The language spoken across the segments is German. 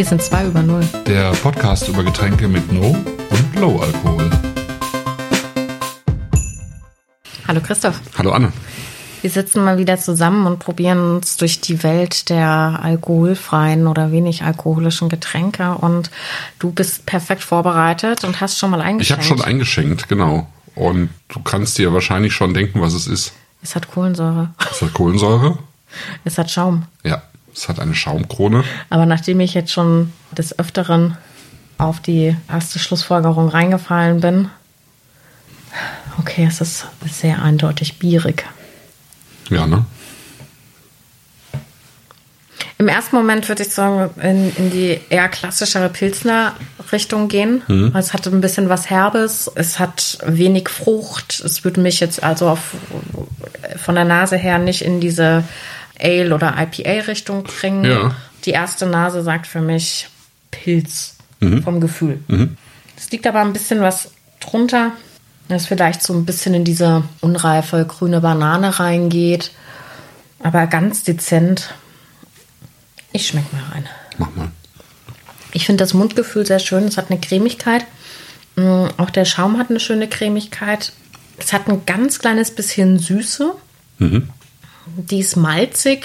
Wir sind 2 über 0. Der Podcast über Getränke mit No- und Low-Alkohol. Hallo Christoph. Hallo Anne. Wir sitzen mal wieder zusammen und probieren uns durch die Welt der alkoholfreien oder wenig alkoholischen Getränke. Und du bist perfekt vorbereitet und hast schon mal eingeschenkt. Ich habe schon eingeschenkt, genau. Und du kannst dir wahrscheinlich schon denken, was es ist. Es hat Kohlensäure. Es hat Kohlensäure. Es hat Schaum. Ja, es hat eine Schaumkrone. Aber nachdem ich jetzt schon des Öfteren auf die erste Schlussfolgerung reingefallen bin, okay, es ist sehr eindeutig bierig. Ja, ne? Im ersten Moment würde ich sagen, in die eher klassischere Pilsner-Richtung gehen. Es hat ein bisschen was Herbes, es hat wenig Frucht. Es würde mich jetzt also von der Nase her nicht in diese Ale- oder IPA-Richtung bringen. Ja. Die erste Nase sagt für mich Pilz vom Gefühl. Es liegt aber ein bisschen was drunter, das vielleicht so ein bisschen in diese unreife grüne Banane reingeht. Aber ganz dezent. Ich schmeck mal rein. Mach mal. Ich finde das Mundgefühl sehr schön. Es hat eine Cremigkeit. Auch der Schaum hat eine schöne Cremigkeit. Es hat ein ganz kleines bisschen Süße. Die ist malzig.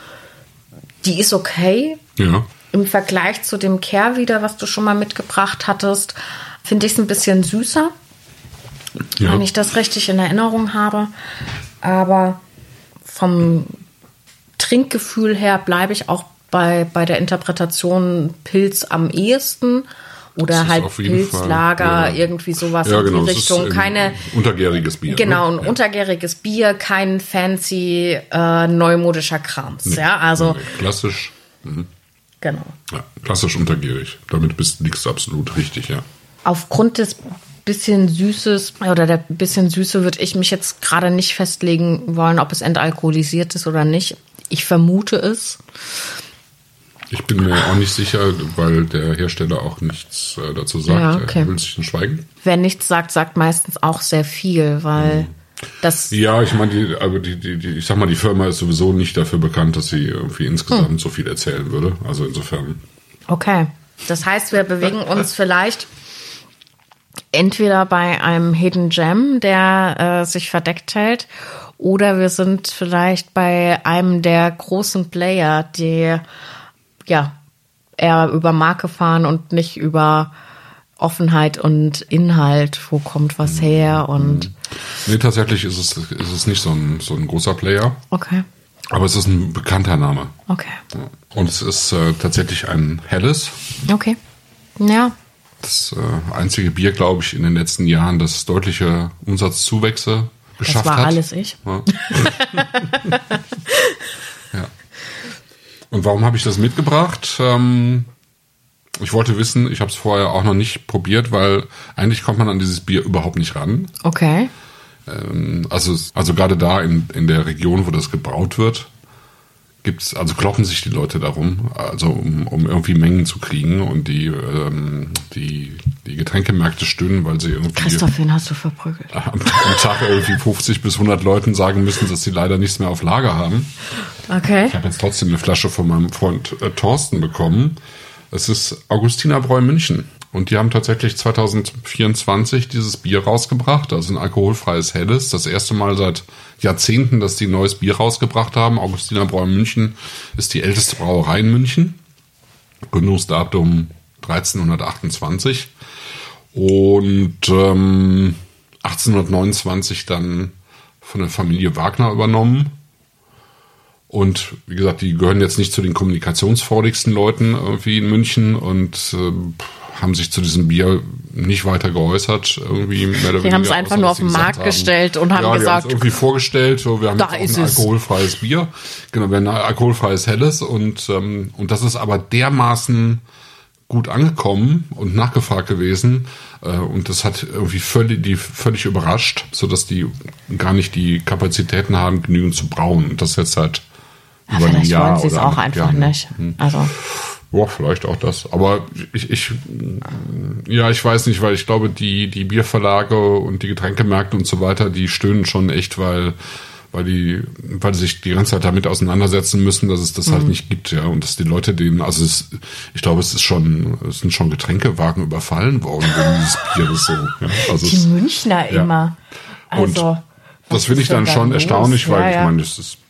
Die ist okay. Ja. Im Vergleich zu dem Kehrwieder, was du schon mal mitgebracht hattest, finde ich es ein bisschen süßer. Ja. Wenn ich das richtig in Erinnerung habe. Aber vom Trinkgefühl her bleibe ich auch bei der Interpretation Pilz am ehesten. Oder halt Pilzlager, irgendwie sowas ja, in genau, die Richtung. Keine untergäriges Bier. Genau, ne? ein untergäriges Bier, kein fancy neumodischer Krams. Nee, ja, also klassisch. genau. Ja, klassisch untergärig. Damit liegst du absolut richtig, ja. Aufgrund des bisschen Süßes oder der bisschen Süße würde ich mich jetzt gerade nicht festlegen wollen, ob es entalkoholisiert ist oder nicht. Ich vermute es. Ich bin mir auch nicht sicher, weil der Hersteller auch nichts dazu sagt. Ja, okay. Er will sich nur schweigen. Wer nichts sagt, sagt meistens auch sehr viel, weil das... Ja, ich meine, ich sag mal, die Firma ist sowieso nicht dafür bekannt, dass sie irgendwie insgesamt so viel erzählen würde. Also insofern. Okay. Das heißt, wir bewegen uns vielleicht entweder bei einem Hidden Gem, der sich verdeckt hält, oder wir sind vielleicht bei einem der großen Player, die ja eher über Marke fahren und nicht über Offenheit und Inhalt, wo kommt was her und... Nee, tatsächlich ist es nicht so ein großer Player. Okay. Aber es ist ein bekannter Name. Okay. Und es ist tatsächlich ein helles. Okay. Ja. Das einzige Bier, glaube ich, in den letzten Jahren, das deutliche Umsatzzuwächse geschafft hat. Das war alles ich. Ja. Ja. Und warum habe ich das mitgebracht? Ich wollte wissen, ich habe es vorher auch noch nicht probiert, weil eigentlich kommt man an dieses Bier überhaupt nicht ran. Okay. Also gerade da in der Region, wo das gebraut wird, kloppen sich die Leute darum, also um irgendwie Mengen zu kriegen, und die Getränkemärkte stöhnen, weil sie irgendwie Christoph, wen hast du verprügelt? am Tag irgendwie 50 bis 100 Leuten sagen müssen, dass sie leider nichts mehr auf Lager haben. Okay. Ich habe jetzt trotzdem eine Flasche von meinem Freund Thorsten bekommen. Es ist Augustinerbräu München. Und die haben tatsächlich 2024 dieses Bier rausgebracht, also ein alkoholfreies Helles. Das erste Mal seit Jahrzehnten, dass die ein neues Bier rausgebracht haben. Augustinerbräu München ist die älteste Brauerei in München. Gründungsdatum 1328. Und 1829 dann von der Familie Wagner übernommen. Und wie gesagt, die gehören jetzt nicht zu den kommunikationsfreudigsten Leuten irgendwie in München und haben sich zu diesem Bier nicht weiter geäußert. Irgendwie mehr oder weniger. Die haben es einfach nur auf den Markt gestellt und haben gesagt, irgendwie vorgestellt, so, wir haben da jetzt auch ein alkoholfreies Bier. Genau, wir haben ein alkoholfreies Helles und das ist aber dermaßen gut angekommen und nachgefragt gewesen, und das hat irgendwie völlig überrascht, sodass die gar nicht die Kapazitäten haben, genügend zu brauen. Und das jetzt halt über ein Jahr. Wollen sie es auch einfach nicht. Also. Ja, vielleicht auch das. Aber ich weiß nicht, weil ich glaube, die Bierverlage und die Getränkemärkte und so weiter, die stöhnen schon echt, weil weil die sich die ganze Zeit damit auseinandersetzen müssen, dass es das halt nicht gibt, ja, und dass die Leute ich glaube, es sind schon Getränkewagen überfallen worden wegen dieses Bieres so. Ja, also die Münchner immer. Also, und das finde ich dann schon erstaunlich, weil ja. ich meine,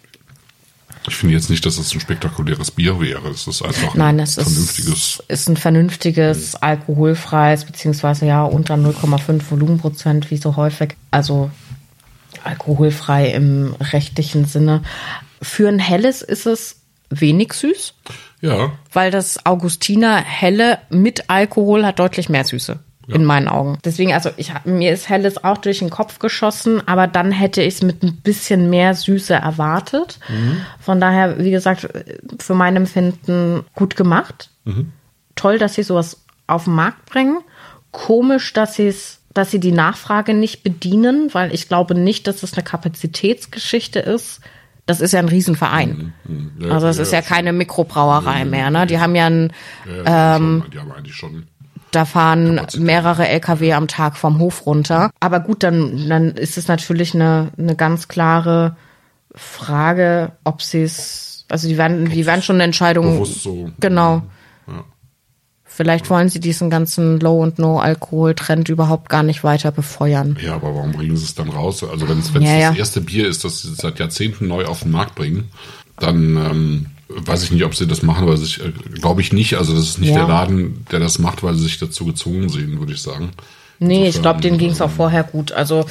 ich finde jetzt nicht, dass es ein spektakuläres Bier wäre. Es ist einfach ist ein vernünftiges, alkoholfreies, beziehungsweise ja unter 0,5 Volumenprozent, wie so häufig. Also alkoholfrei im rechtlichen Sinne. Für ein helles ist es wenig süß. Ja. Weil das Augustiner Helle mit Alkohol hat deutlich mehr Süße. Ja. In meinen Augen. Deswegen, also mir ist Helles auch durch den Kopf geschossen, aber dann hätte ich es mit ein bisschen mehr Süße erwartet. Von daher, wie gesagt, für mein Empfinden gut gemacht. Toll, dass sie sowas auf den Markt bringen. Komisch, dass sie die Nachfrage nicht bedienen, weil ich glaube nicht, dass es eine Kapazitätsgeschichte ist. Das ist ja ein Riesenverein. Also es ist ja keine Mikrobrauerei mehr. Ne? Die haben ja die haben eigentlich schon. Da fahren mehrere LKW am Tag vom Hof runter. Aber gut, dann ist es natürlich eine ganz klare Frage, ob sie es, also die werden schon eine Entscheidung. Bewusst so. Genau. Ja. Vielleicht wollen sie diesen ganzen Low- und No-Alkohol-Trend überhaupt gar nicht weiter befeuern. Ja, aber warum bringen sie es dann raus? Also wenn es das erste Bier ist, das sie seit Jahrzehnten neu auf den Markt bringen, dann weiß ich nicht, ob sie das machen, aber glaube ich nicht. Also das ist nicht der Laden, der das macht, weil sie sich dazu gezwungen sehen, würde ich sagen. Nee, ich glaube, denen ging es auch vorher gut. Also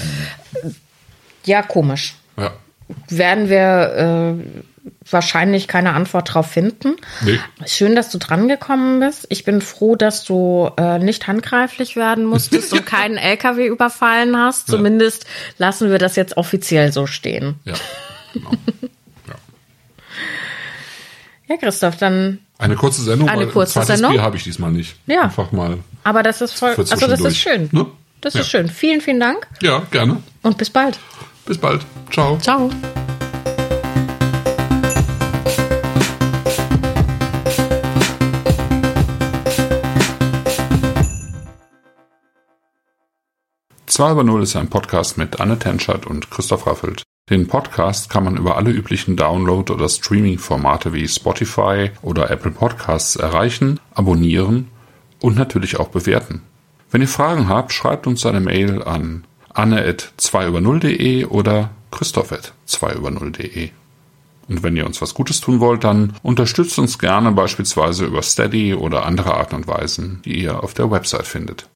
ja, komisch. Ja. Werden wir wahrscheinlich keine Antwort drauf finden. Nee. Schön, dass du dran gekommen bist. Ich bin froh, dass du nicht handgreiflich werden musstest und keinen LKW überfallen hast. Ja. Zumindest lassen wir das jetzt offiziell so stehen. Ja, genau. Ja, Christoph, dann eine kurze Sendung. Zweites Bier habe ich diesmal nicht. Ja. Einfach mal. Aber das ist voll. Also das ist schön. Ne? Das ist schön. Vielen, vielen Dank. Ja, gerne. Und bis bald. Bis bald. Ciao. Ciao. Zwei über Null ist ein Podcast mit Anne Tenschert und Christoph Raffelt. Den Podcast kann man über alle üblichen Download- oder Streaming-Formate wie Spotify oder Apple Podcasts erreichen, abonnieren und natürlich auch bewerten. Wenn ihr Fragen habt, schreibt uns eine Mail an anne@2über0.de oder christoph@2über0.de. Und wenn ihr uns was Gutes tun wollt, dann unterstützt uns gerne beispielsweise über Steady oder andere Arten und Weisen, die ihr auf der Website findet.